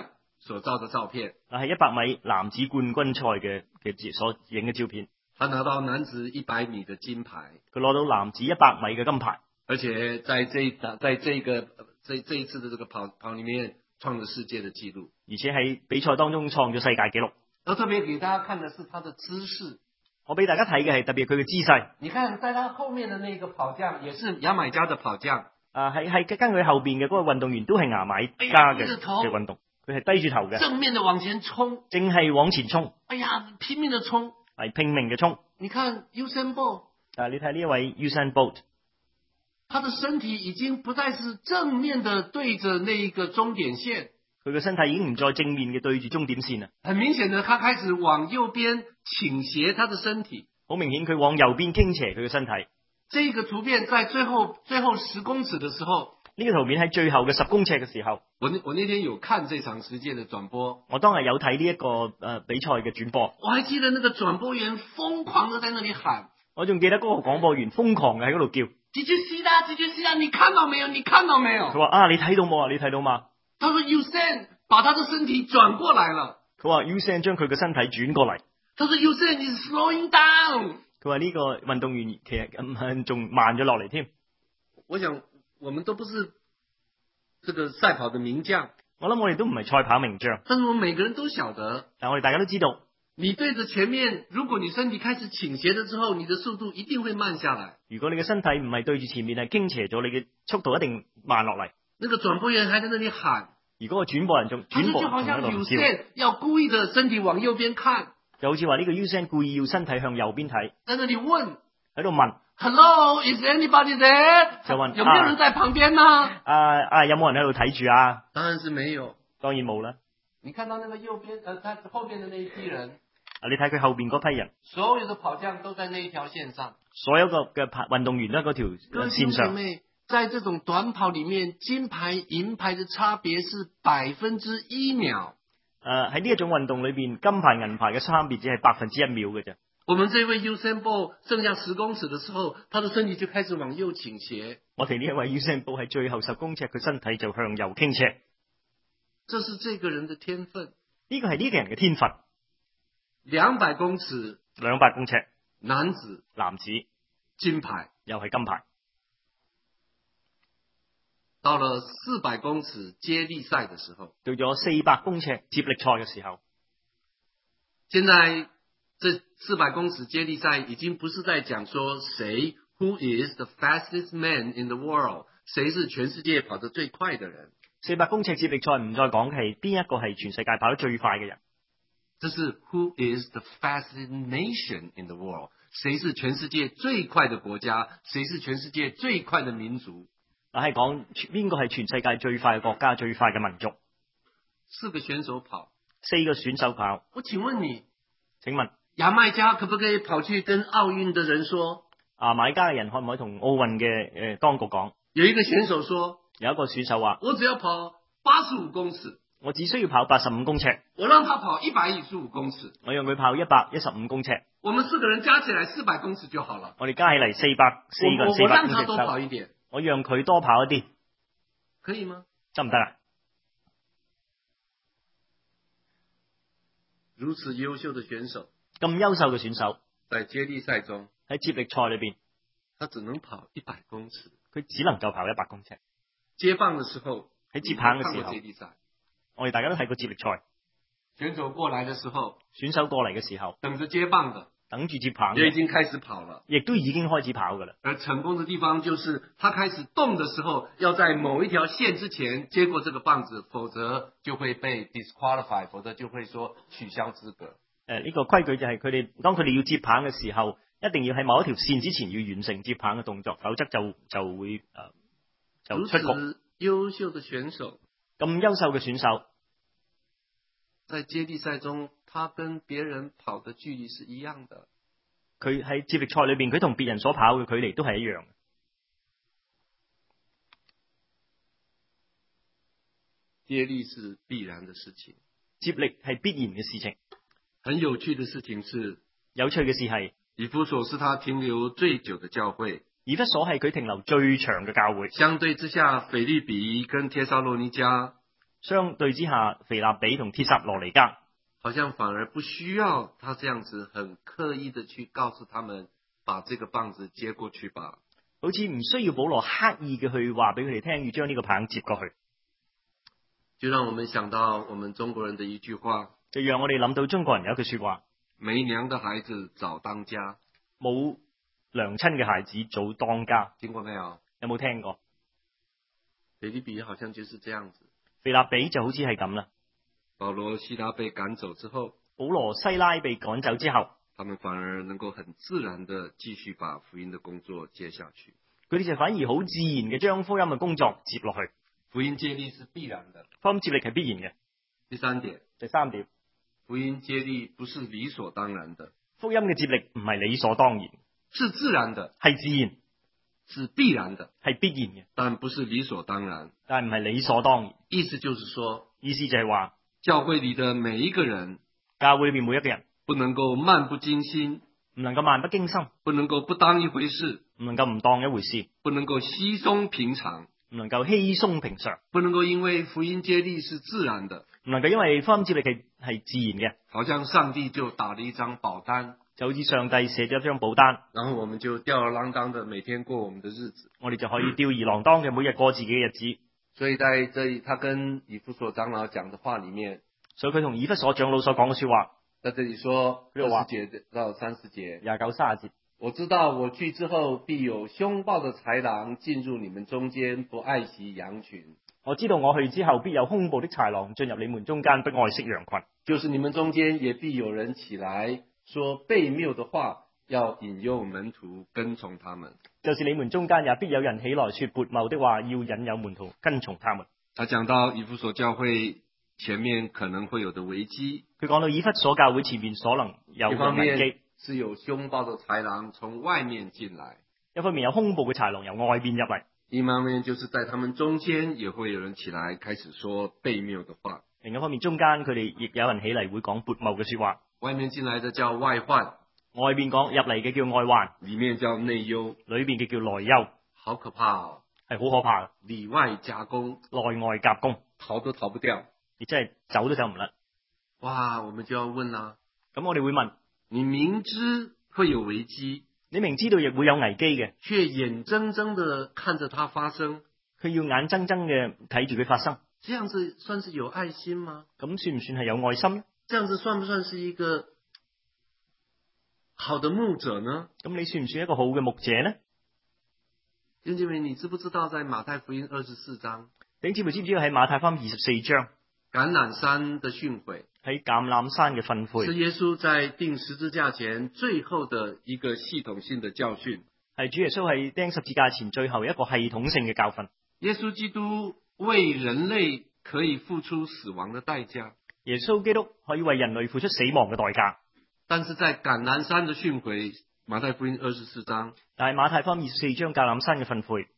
所照的照片。 係100米男子冠軍賽嘅所影嘅照片。 他拿到男子100米的金牌， 佢攞到男子100米嘅金牌， 而且在這一次的這個跑裏面創了世界的紀錄， 而且喺比賽當中創咗世界紀錄。 而特別給大家看的是他的姿勢， 我俾大家睇嘅係特別佢嘅姿勢。 你看在他後面的那個跑將也是牙買加的跑將， 係跟佢後邊嘅嗰個運動員都係牙買加嘅運動，佢係低住頭嘅， 正面的往前衝， 正係往前衝， 哎呀，拼命的衝， 係拼命嘅衝。 你看 Usain Bolt， 你睇呢一位 Usain Bolt， 他的身體已經不再是正面的對着那一個終點線， 佢嘅身體已經唔再正面嘅對住終點線啦。 很明顯的，他開始往右邊傾斜他的身體， 好明顯佢往右邊傾斜佢嘅身體。 這個圖片在最後10公尺的時候， 呢個圖片喺最後嘅10公尺嘅時候， 我那天有看這場世界的轉播， 我當日有睇呢一個比賽嘅轉播， 我還記得那個轉播員瘋狂的在那裡喊， 我仲記得嗰個廣播員瘋狂嘅喺嗰度叫 Did you see that? Did you see that? 你看到沒有？你看到沒有？ 佢話你睇到冇啊？你睇到嘛？ 他說 Usain 把他的身體轉過來了， 佢話 Usain 將佢嘅身體轉過嚟， 他說 Usain is slowing down， 佢話呢個運動員其實仲慢咗落嚟添。 我想我們都不是這個賽跑的名將， 我諗我哋都唔係賽跑名將， 但是我們每個人都曉得， 但我哋大家都知道， 你對着前面，如果你身體開始傾斜了之後，你的速度一定會慢下來。 如果你嘅身體唔係對住前面係傾斜咗，你嘅速度一定慢落嚟。 那個轉播員還在那裡喊， 如果個轉播人仲轉播就好像喺度笑， 要故意的身體往右邊看， 就好似話呢個 Usain 故意要身體向右邊睇， 在那裡問， 喺度問 Hello, is anybody there？ 就問有沒有人在旁邊呢？ 有冇人喺度睇住啊？ 當然是沒有， 當然冇啦。 你看到那個右邊，他後邊的那一批人， 你睇佢後邊嗰批人， 所有的跑將都在那一條線上， 所有嘅運動員都喺嗰條線上。 在這種短跑裡面，金牌、銀牌的差別是1%秒。 喺呢一種運動裏邊，金牌、銀牌嘅差別只係1%秒嘅啫。 我們這位 Usain Bolt 剩下10公尺的時候，他的身體就開始往右傾斜。 我哋呢一位 Usain Bolt 喺最後10公尺，佢身體就向右傾斜。 這是這個人的天分。 呢個係呢個人嘅天分。 200公尺，男子金牌， 又係金牌。 到了400公尺接力賽的時候， 到咗400公尺接力賽嘅時候， 現在這400公尺接力賽已經不是在講說誰 who is the fastest man in the world， 誰是全世界跑得最快的人。 400公尺接力賽唔再講係邊一個係全世界跑得最快嘅人， 這是 who is the fastest nation in the world， 誰是全世界最快的國家，誰是全世界最快的民族。 係講邊個係全世界最快嘅國家、最快嘅民族。 4個選手跑 ，4個選手跑。 我請問你， 請問牙買加可不可以跑去跟奧運的人說？ 牙買加嘅人可唔可以同奧運嘅當局講？ 有一個選手說， 有一個選手話：我只要跑85公尺， 我只需要跑85公尺。 我讓他跑115公尺， 我讓佢跑115公尺。 我們4個人加起來400公尺就好了。 我哋加起嚟400個人400公尺。 我讓他多跑一點。 我讓佢多跑一啲， 可以嗎？ 得唔得啊？ 如此優秀的選手， 咁優秀嘅選手， 在接力賽中， 喺接力賽裏邊， 他只能跑100公尺， 佢只能夠跑100公尺。 接棒嘅時候， 喺接棒嘅時候， 接力賽， 我哋大家都睇過接力賽。 選手過來嘅時候， 等着接棒的。 等住接棒， 也已經開始跑了， 亦都已經開始跑㗎啦。 而成功的地方就是，他開始動的時候，要在某一條線之前接過這個棒子，否則就會被 disqualify， 否則就會說取消資格。 呢個規矩就係當佢哋要接棒嘅時候，一定要喺某一條線之前要完成接棒嘅動作，否則就會就出局。 如此優秀的選手， 咁優秀嘅選手， 在接力賽中，他跟別人跑的距離是一樣的。 佢喺接力賽裏邊，佢同別人所跑嘅距離都係一樣嘅。 接力是必然的事情， 接力係必然嘅事情。 很有趣的事情是， 有趣嘅事係， 以弗所是他停留最久的教會。 以弗所係佢停留最長嘅教會。 相對之下，腓立比跟帖撒羅尼迦相對之下，腓立比同帖撒羅尼迦好像反而不需要他這樣子很刻意的去告訴他們，把這個棒子接過去吧。 好似唔需要保羅刻意嘅去話俾佢哋聽，要將呢個棒接過去。 就讓我們想到我們中國人的一句話， 就讓我哋諗到中國人有一句說話： 沒娘的孩子早當家。 冇娘親嘅孩子早當家。 聽過沒有？ 有冇聽過？ 腓立比好像就是這樣子。 腓立比就好似係咁啦。 保羅、西拉被趕走之後， 保羅、西拉被趕走之後， 他們反而能夠很自然的繼續把福音的工作接下去。 佢哋就反而好自然嘅將福音嘅工作接落去。 福音接力是必然的， 福音接力係必然嘅。 第三點，福音接力不是理所當然的。 福音嘅接力唔係理所當然， 是自然的， 係自然， 是必然的， 係必然嘅， 但不是理所當然。 但係唔係理所當然。 意思就是說， 意思就係話， 教會裏的每一個人， 教會裏面每一個人， 不能夠漫不經心， 唔能夠漫不經心， 不能夠不當一回事， 唔能夠唔當一回事， 不能夠稀鬆平常， 唔能夠稀鬆平常， 不能夠因為福音接力是自然的， 唔能夠因為福音接力係自然嘅， 好像上帝就打了一張保單， 就好似上帝寫咗一張保單， 然後我們就吊兒郎當的每天過我們的日子， 我哋就可以吊兒郎當嘅每日過自己嘅日子。 所以在這裡，他跟以弗所長老講的話裡面， 所以佢同以弗所長老所講嘅說話， 在這裡說 20 節到30節 29、30節。 我知道我去之後，必有兇暴的豺狼進入你們中間，不愛惜羊群。 我知道我去之後，必有兇暴的豺狼進入你們中間，不愛惜羊群。 就是你們中間也必有人起來說悖謬的話，要引誘門徒跟從他們。 就是你們中間也必有人起來說悖謬的話，要引誘門徒跟從他們。 他講到以弗所教會前面可能會有的危機， 佢講到以弗所教會前面所能有嘅危機。 是有兇暴的豺狼從外面進來， 一方面有兇暴嘅豺狼由外邊入嚟， 一方面就是在他們中間也會有人起來開始說悖謬的話。 另一方面中間佢哋亦有人起嚟會講悖謬嘅說話。 外面進來的叫外患， 外邊講入嚟嘅叫外患， 裡面叫內憂， 裏邊嘅叫內憂， 好可怕哦， 係好可怕嘅， 裡外夾攻， 內外夾攻， 逃都逃不掉， 你真係走都走唔甩。 哇，我們就要問啦， 咁我哋會問， 你明知會有危機， 你明知道亦會有危機嘅， 卻眼睜睜地看着它發生， 佢要眼睜睜嘅睇住佢發生， 這樣子算是有愛心嗎？ 咁算唔算係有愛心呢？ 這樣子算不算是一個好的牧者呢？ 咁你算唔算一個好嘅牧者呢？ 弟兄姐妹，你知不知道在馬太福音24章， 弟兄姊妹知唔知道喺馬太福音24章橄欖山的訓誨， 喺橄欖山嘅訓誨， 是耶穌在釘十字架前最後的一個系統性的教訓， 係主耶穌喺釘十字架前最後一個系統性嘅教訓。 耶穌基督為人類可以付出死亡的代價， 耶穌基督可以為人類付出死亡嘅代價， 但是在橄欖山的訓誨，馬太福音24章， 但係馬太福音24章橄欖山嘅訓誨，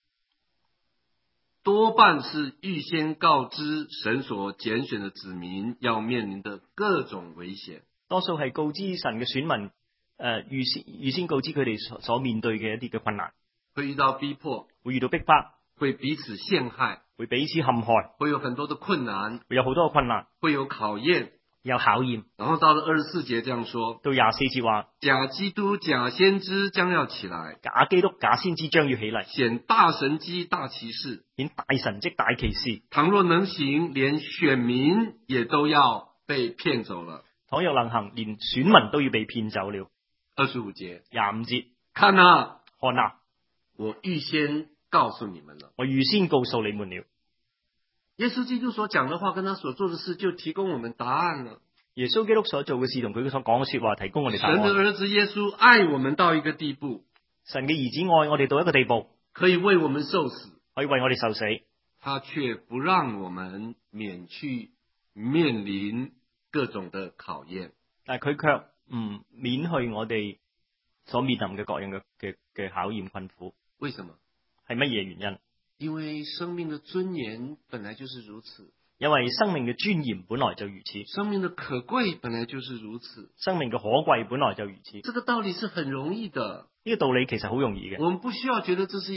多半是預先告知神所揀選的子民要面臨的各種危險， 多數係告知神嘅選民，預先告知佢哋所面對嘅一啲嘅困難， 會遇到逼迫， 會遇到逼迫， 會彼此陷害， 會彼此陷害， 會有很多的困難， 會有好多嘅困難， 會有考驗， 有考驗。 然後到了24節這樣說， 到24節話， 假基督、假先知將要起來， 假基督、假先知將要起嚟， 顯大神蹟、大奇事， 顯大神蹟、大奇事。 倘若能行，連選民也都要被騙走了。 倘若能行，連選民都要被騙走了。 25節 25節， 看啊， 看啊， 我預先告訴你們了， 我預先告訴你們了。 耶穌基督所講的話跟他所做的事就提供我們答案了。 耶穌基督所做嘅事同佢所講嘅說話提供我哋答案。 神的兒子耶穌愛我們到一個地步， 神嘅兒子愛我哋到一個地步， 可以為我們受死， 可以為我哋受死， 他卻不讓我們免去面臨各種的考驗， 但係佢卻唔免去我哋所面臨嘅各樣嘅考驗困苦。 為什麼？ 係乜嘢原因？ 因為生命的尊嚴本來就是如此， 因為生命嘅尊嚴本來就如此， 生命的可貴本來就是如此， 生命嘅可貴本來就如此。 這個道理是很容易的， 呢個道理其實好容易嘅。 我們不需要覺得這是一個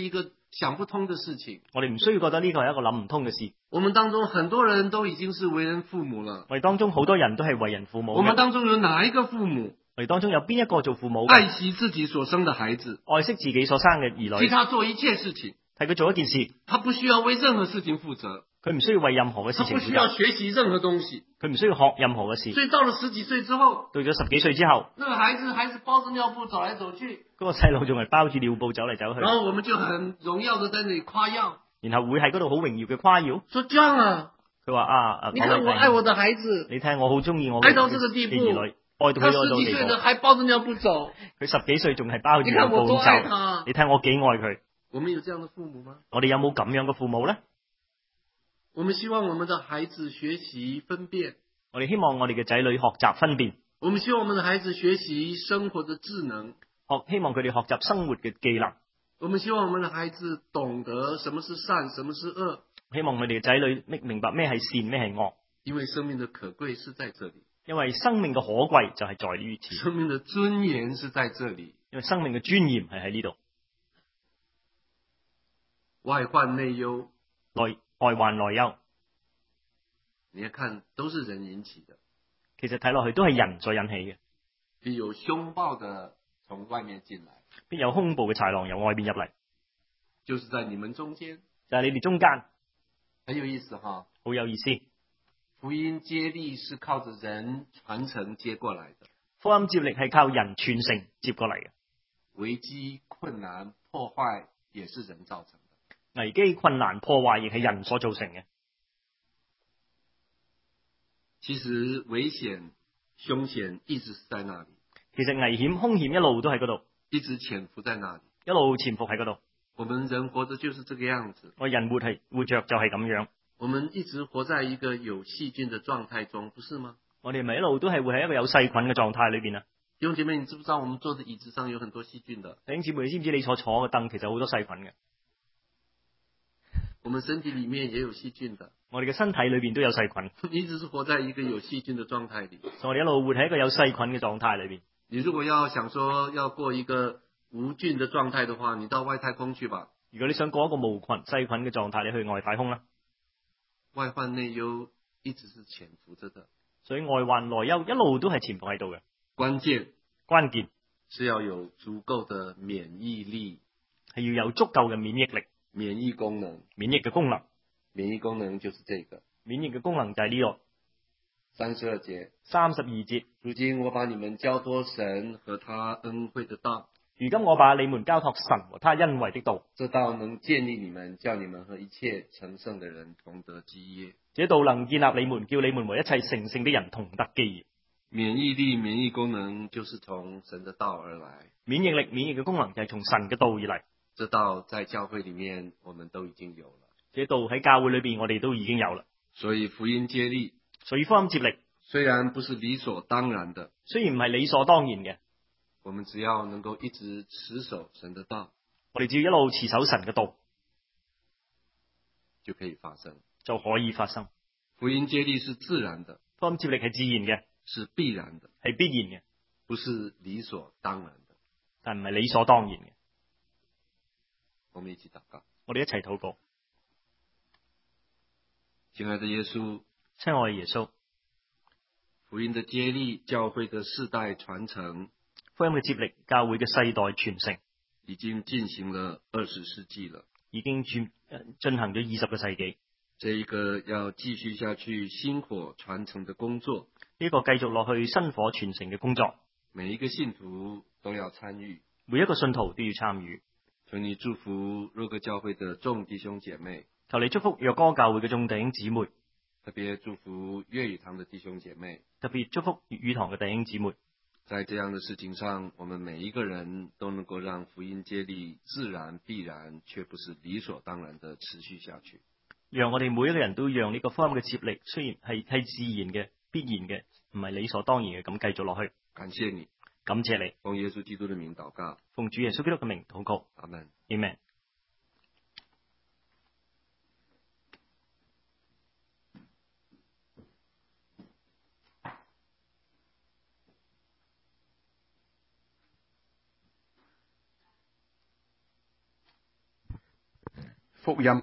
想不通的事情。 我哋唔需要覺得呢個係一個諗唔通嘅事。 我們當中很多人都已經是為人父母了。 我哋當中好多人都係為人父母嘅。 我們當中有哪一個父母我哋當中有邊一個做父母嘅愛惜自己所生的孩子， 愛惜自己所生嘅兒女， 替他做一切事情， 替佢做一件事， 他不需要為任何事情負責， 佢唔需要為任何嘅事他情負不需要責， 學習任何東西。 佢唔需要學任何嘅事。 所以到了十幾歲之後， 到咗十幾歲之後， 那個孩子還是包着尿布走來走去， 嗰個細路仲係包住尿布走嚟走去， 然後我們就很榮耀的在那裡誇耀， 然後會喺嗰度好榮耀嘅誇耀， 說John啊， 佢話你看我愛我的孩子， 你睇我好中意我愛到這個地步， 兒女，愛到他佢嗰度十幾歲地步， 的還包着尿布走， 佢十幾歲仲係包住你尿布看我多愛走， 他。 你睇我幾愛佢。 我們有這樣的父母嗎？ 我哋有冇咁樣嘅父母呢？ 我們希望我們的孩子學習分辨， 我哋希望我哋嘅仔女學習分辨， 我們希望我們的孩子學習生活的智能， 希望佢哋學習生活嘅技能， 我們希望我們的孩子懂得什麼是善，什麼是惡， 希望佢哋嘅仔女明白咩係善，咩係惡。 因為生命的可貴是在這裡， 因為生命嘅可貴就係在於此， 生命的尊嚴是在這裡， 因為生命嘅尊嚴係喺呢度。 外患內憂， 外患內憂， 你看都是人引起的， 其實睇落去都係人所引起嘅。 必有兇暴的從外面進來， 必有兇暴嘅豺狼由外邊入嚟， 就是在你們中間， 就係你哋中間， 很有意思哈。 好有意思。 福音接力是靠着人傳承接過來的， 福音接力係靠人傳承接過嚟嘅， 危機困難破壞也是人造成的。 危機困難破壞亦係人所造成嘅。 其實危險兇險一直是在那裡， 其實危險兇險一路都喺嗰度， 一直潛伏在那裡， 一路潛伏喺嗰度。 我們人活着就是這個樣子， 我人活着就係咁樣， 我們一直活在一個有細菌的狀態中，不是嗎？ 我哋咪一路都係會喺一個有細菌嘅狀態裏邊啊。 弟兄姐妹，你知不知道我們坐的椅子上有很多細菌的？ 弟兄姊妹，你知唔知你坐嘅凳其實好多細菌嘅？ 我們身體裡面也有細菌的， 我哋嘅身體裏邊都有細菌。 你一直是活在一個有細菌的狀態裡， 所以我哋一路活喺一個有細菌嘅狀態裏邊。 你如果要想說要過一個無菌的狀態的話，你到外太空去吧。 如果你想過一個無菌細菌嘅狀態，你去外太空啦。 外患內憂一直是潛伏着的， 所以外患內憂一路都係潛伏喺度嘅。 關鍵是要有足夠的免疫力， 係要有足夠嘅免疫力、 免疫功能。 免疫嘅功能。 免疫功能就是這個。 免疫嘅功能就係呢個。 32節。 32節。 如今我把你們交託神和他恩惠的道。 如今我把你們交託神和他恩惠的道。 這道能建立你們，叫你們和一切成聖的人同得基業。 這道能建立你們，叫你們和一切成聖的人同得基業。 免疫力、免疫功能就是從神的道而來。 免疫力、免疫嘅功能就係從神嘅道而嚟。 這道在教會裡面我們都已經有了。 這道喺教會裏邊我哋都已經有啦。 所以福音接力， 所以福音接力雖然不是理所當然的， 雖然唔係理所當然嘅， 我們只要能夠一直持守神的道， 我哋只要一路持守神嘅道， 就可以發生。 就可以發生。 福音接力是自然的， 福音接力係自然嘅， 是必然的， 係必然嘅， 不是理所當然的。 但唔係理所當然嘅。 我們一起禱告， 我哋一齊禱告。 親愛的耶穌， 親愛的耶穌， 福音的接力，教會的世代傳承， 福音嘅接力，教會嘅世代傳承， 已經進行了20世紀了， 已經進行咗20個世紀。 這一個要繼續下去薪火傳承的工作， 呢個繼續落去薪火傳承嘅工作， 每一個信徒都要參與， 每一個信徒都要參與。 求你祝福若歌教會的眾弟兄姐妹， 求你祝福若歌教會嘅眾弟兄姊妹， 特別祝福粵語堂的弟兄姐妹， 特別祝福粵語堂嘅弟兄姊妹。 在這樣的事情上，我們每一個人都能夠讓福音接力自然必然，卻不是理所當然的持續下去。 讓我哋每一個人都讓呢個福音嘅接力，雖然係自然嘅、必然嘅，唔係理所當然嘅，咁繼續落去。 感謝你， 感謝你， 奉耶穌基督的名禱告， 奉主耶穌基督嘅名禱告， 阿門 ，Amen。 福音。